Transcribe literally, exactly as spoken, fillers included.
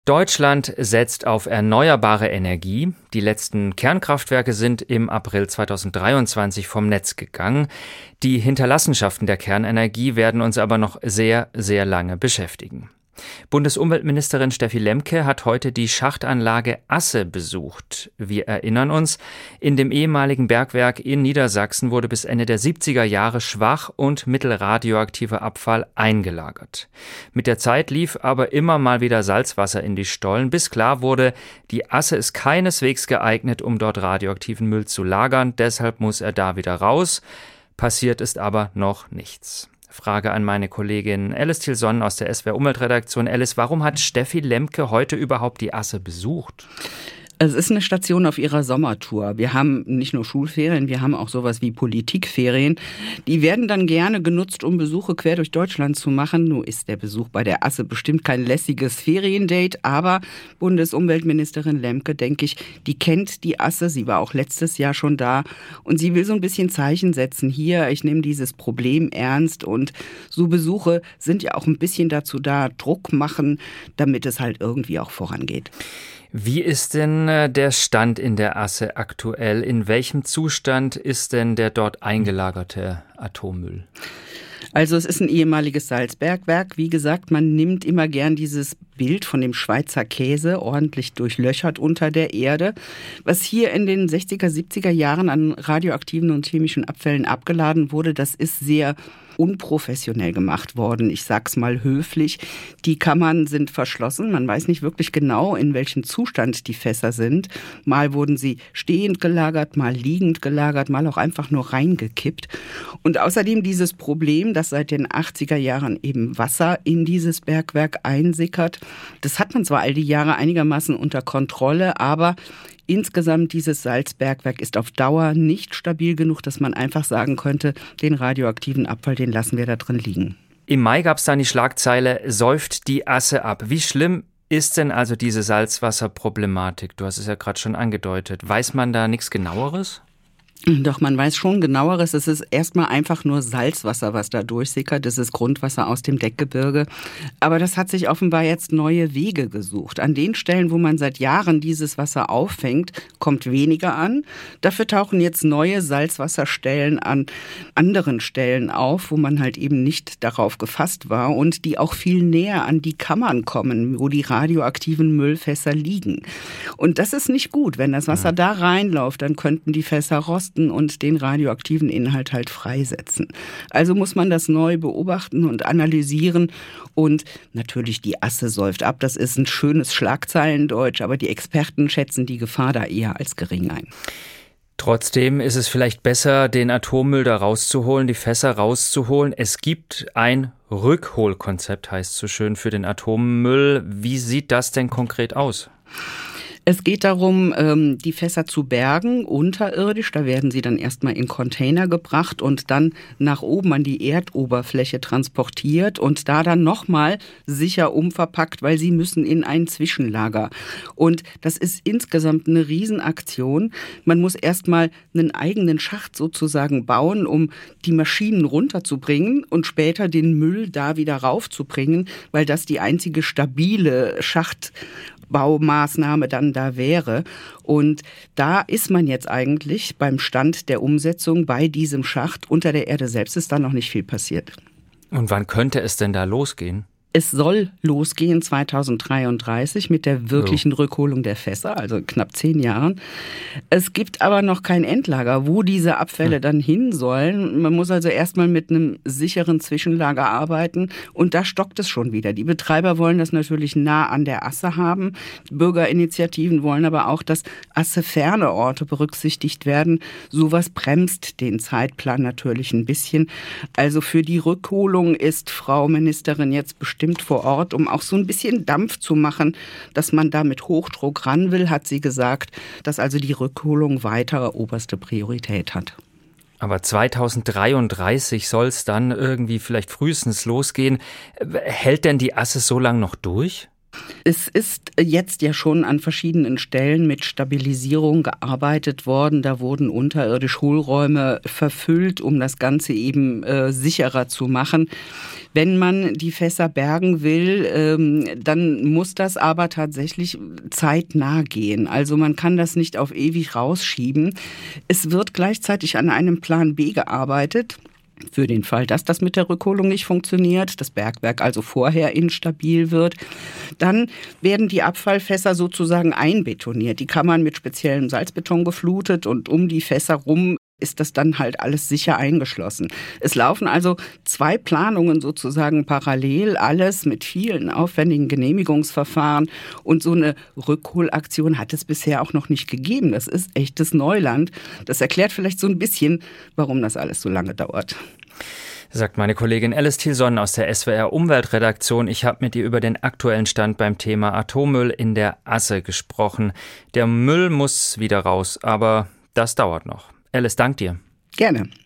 Deutschland setzt auf erneuerbare Energie. Die letzten Kernkraftwerke sind im April zweitausenddreiundzwanzig vom Netz gegangen. Die Hinterlassenschaften der Kernenergie werden uns aber noch sehr, sehr lange beschäftigen. Bundesumweltministerin Steffi Lemke hat heute die Schachtanlage Asse besucht. Wir erinnern uns, in dem ehemaligen Bergwerk in Niedersachsen wurde bis Ende der siebziger Jahre schwach- und mittelradioaktiver Abfall eingelagert. Mit der Zeit lief aber immer mal wieder Salzwasser in die Stollen, bis klar wurde, die Asse ist keineswegs geeignet, um dort radioaktiven Müll zu lagern. Deshalb muss er da wieder raus. Passiert ist aber noch nichts. Frage an meine Kollegin Alice Thiel-Sonnen aus der S W R-Umweltredaktion. Alice, warum hat Steffi Lemke heute überhaupt die Asse besucht? Es ist eine Station auf ihrer Sommertour. Wir haben nicht nur Schulferien, wir haben auch sowas wie Politikferien. Die werden dann gerne genutzt, um Besuche quer durch Deutschland zu machen. Nun ist der Besuch bei der Asse bestimmt kein lässiges Feriendate, aber Bundesumweltministerin Lemke, denke ich, die kennt die Asse. Sie war auch letztes Jahr schon da und sie will so ein bisschen Zeichen setzen. Hier, ich nehme dieses Problem ernst, und so Besuche sind ja auch ein bisschen dazu da, Druck machen, damit es halt irgendwie auch vorangeht. Wie ist denn der Stand in der Asse aktuell? In welchem Zustand ist denn der dort eingelagerte Atommüll? Also es ist ein ehemaliges Salzbergwerk. Wie gesagt, man nimmt immer gern dieses Bild von dem Schweizer Käse, ordentlich durchlöchert unter der Erde. Was hier in den sechziger, siebziger Jahren an radioaktiven und chemischen Abfällen abgeladen wurde, das ist sehr unprofessionell gemacht worden. Ich sag's mal höflich. Die Kammern sind verschlossen. Man weiß nicht wirklich genau, in welchem Zustand die Fässer sind. Mal wurden sie stehend gelagert, mal liegend gelagert, mal auch einfach nur reingekippt. Und außerdem dieses Problem, dass seit den achtziger Jahren eben Wasser in dieses Bergwerk einsickert. Das hat man zwar all die Jahre einigermaßen unter Kontrolle, aber insgesamt dieses Salzbergwerk ist auf Dauer nicht stabil genug, dass man einfach sagen könnte, den radioaktiven Abfall, den lassen wir da drin liegen. Im Mai gab es dann die Schlagzeile, säuft die Asse ab. Wie schlimm ist denn also diese Salzwasserproblematik? Du hast es ja gerade schon angedeutet. Weiß man da nichts Genaueres? Doch, man weiß schon Genaueres. Es ist erstmal einfach nur Salzwasser, was da durchsickert. Das ist Grundwasser aus dem Deckgebirge. Aber das hat sich offenbar jetzt neue Wege gesucht. An den Stellen, wo man seit Jahren dieses Wasser auffängt, kommt weniger an. Dafür tauchen jetzt neue Salzwasserstellen an anderen Stellen auf, wo man halt eben nicht darauf gefasst war und die auch viel näher an die Kammern kommen, wo die radioaktiven Müllfässer liegen. Und das ist nicht gut. Wenn das Wasser da reinläuft, dann könnten die Fässer rosten und den radioaktiven Inhalt halt freisetzen. Also muss man das neu beobachten und analysieren. Und natürlich, die Asse säuft ab. Das ist ein schönes Schlagzeilendeutsch, aber die Experten schätzen die Gefahr da eher als gering ein. Trotzdem ist es vielleicht besser, den Atommüll da rauszuholen, die Fässer rauszuholen. Es gibt ein Rückholkonzept, heißt so schön, für den Atommüll. Wie sieht das denn konkret aus? Es geht darum, die Fässer zu bergen, unterirdisch. Da werden sie dann erstmal in Container gebracht und dann nach oben an die Erdoberfläche transportiert und da dann nochmal sicher umverpackt, weil sie müssen in ein Zwischenlager. Und das ist insgesamt eine Riesenaktion. Man muss erstmal einen eigenen Schacht sozusagen bauen, um die Maschinen runterzubringen und später den Müll da wieder raufzubringen, weil das die einzige stabile Schacht Baumaßnahme dann da wäre. Und da ist man jetzt eigentlich beim Stand der Umsetzung bei diesem Schacht. Unter der Erde selbst ist da noch nicht viel passiert. Und wann könnte es denn da losgehen? Es soll losgehen zweitausenddreiunddreißig mit der wirklichen so. Rückholung der Fässer, also knapp zehn Jahren. Es gibt aber noch kein Endlager, wo diese Abfälle hm. dann hin sollen. Man muss also erstmal mit einem sicheren Zwischenlager arbeiten und da stockt es schon wieder. Die Betreiber wollen das natürlich nah an der Asse haben. Bürgerinitiativen wollen aber auch, dass asseferne Orte berücksichtigt werden. Sowas bremst den Zeitplan natürlich ein bisschen. Also für die Rückholung ist Frau Ministerin jetzt bestimmt vor Ort, um auch so ein bisschen Dampf zu machen, dass man da mit Hochdruck ran will, hat sie gesagt, dass also die Rückholung weiter oberste Priorität hat. Aber zweitausenddreiunddreißig soll es dann irgendwie vielleicht frühestens losgehen. Hält denn die Asse so lange noch durch? Es ist jetzt ja schon an verschiedenen Stellen mit Stabilisierung gearbeitet worden. Da wurden unterirdisch Hohlräume verfüllt, um das Ganze eben äh, sicherer zu machen. Wenn man die Fässer bergen will, ähm, dann muss das aber tatsächlich zeitnah gehen. Also man kann das nicht auf ewig rausschieben. Es wird gleichzeitig an einem Plan B gearbeitet. Für den Fall, dass das mit der Rückholung nicht funktioniert, das Bergwerk also vorher instabil wird, dann werden die Abfallfässer sozusagen einbetoniert. Die kann man mit speziellem Salzbeton geflutet und um die Fässer rum ist das dann halt alles sicher eingeschlossen. Es laufen also zwei Planungen sozusagen parallel, alles mit vielen aufwendigen Genehmigungsverfahren. Und so eine Rückholaktion hat es bisher auch noch nicht gegeben. Das ist echtes Neuland. Das erklärt vielleicht so ein bisschen, warum das alles so lange dauert. Sagt meine Kollegin Alice Thielson aus der S W R Umweltredaktion. Ich habe mit ihr über den aktuellen Stand beim Thema Atommüll in der Asse gesprochen. Der Müll muss wieder raus, aber das dauert noch. Alice, dank dir. Gerne.